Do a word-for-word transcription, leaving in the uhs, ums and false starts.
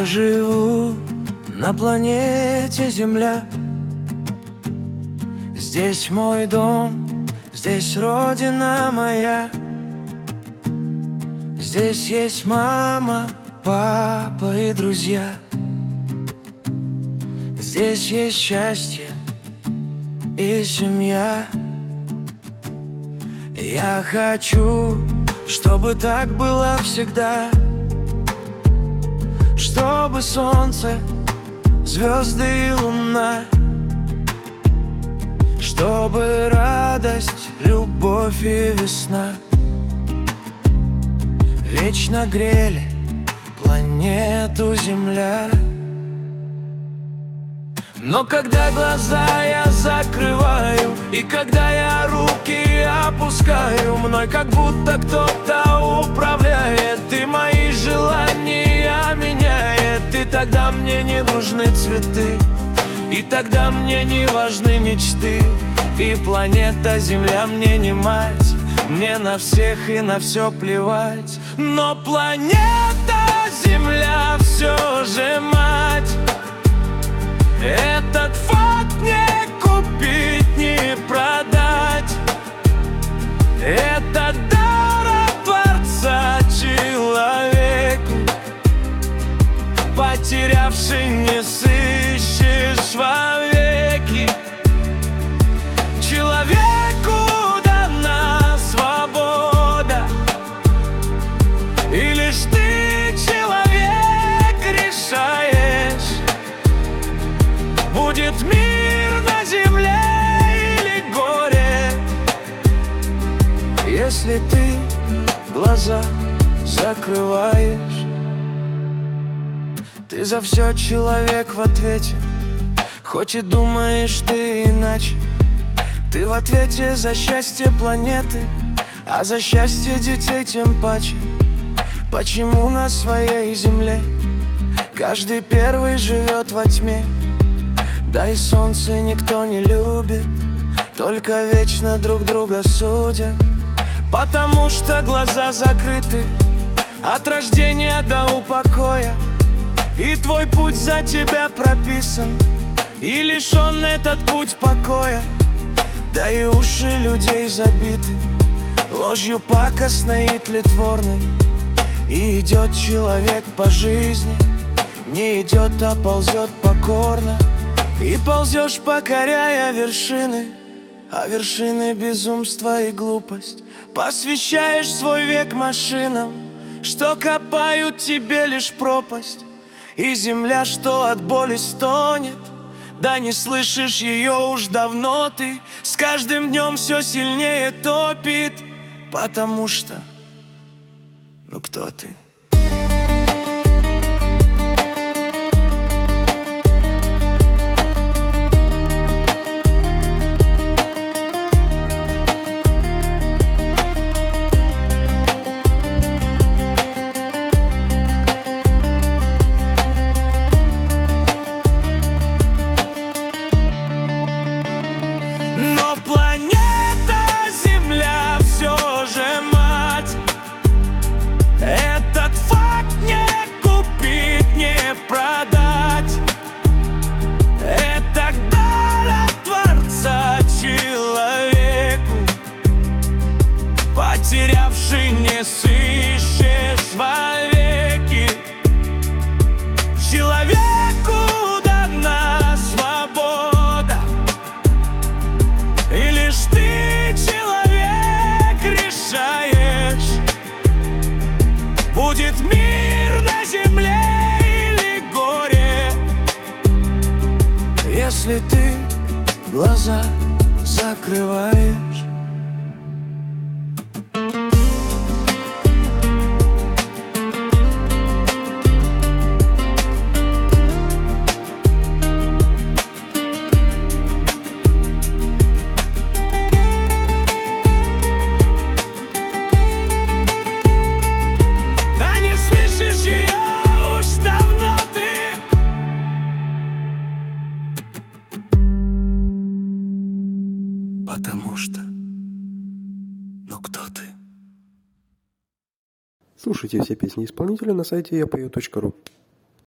живу на планете Земля. Здесь мой дом, здесь родина моя. Здесь есть мама, папа и друзья. Здесь есть счастье и семья. Я хочу, чтобы так было всегда, чтобы солнце, звезды и луна, чтобы радость, любовь и весна вечно грели планету Земля. Но когда глаза я закрываю, и когда я руки опускаю, мной как будто кто-то управляет, и мои желания меняет. И тогда мне не нужны цветы, и тогда мне не важны мечты. И планета Земля мне не мать, мне на всех и на все плевать. Но планета Земля все же мать. Этот факт не купить, не продать. Это дар от Творца человеку, потерявший не сыщешь вовеки. Человеку дана свобода, и лишь ты, человек, решаешь, будет мир на земле или горе. Если ты глаза закрываешь, ты за все человек в ответе. Хоть и думаешь ты иначе, ты в ответе за счастье планеты, а за счастье детей тем паче. Почему на своей земле каждый первый живет во тьме? Да и солнце никто не любит, только вечно друг друга судят. Потому что глаза закрыты от рождения до упокоя, и твой путь за тебя прописан, и лишен этот путь покоя. Да и уши людей забиты ложью пакостной и тлетворной. И идет человек по жизни, не идет, а ползет покорно. И ползешь, покоряя вершины, а вершины безумства и глупость. Посвящаешь свой век машинам, что копают тебе лишь пропасть. И земля, что от боли стонет, да не слышишь ее уж давно ты. С каждым днем все сильнее топит, потому что, ну кто ты? Но планета Земля все же мать. Этот факт не купить, не продать. Это дар от Творца человеку, потерявший не сыщешь вовеки. Человеку дана свобода, и лишь ты, человек, решаешь, будет мир на земле или горе. Если ты глаза закрываешь. Потому что, ну кто ты? Слушайте все песни исполнителя на сайте я пою точка ру.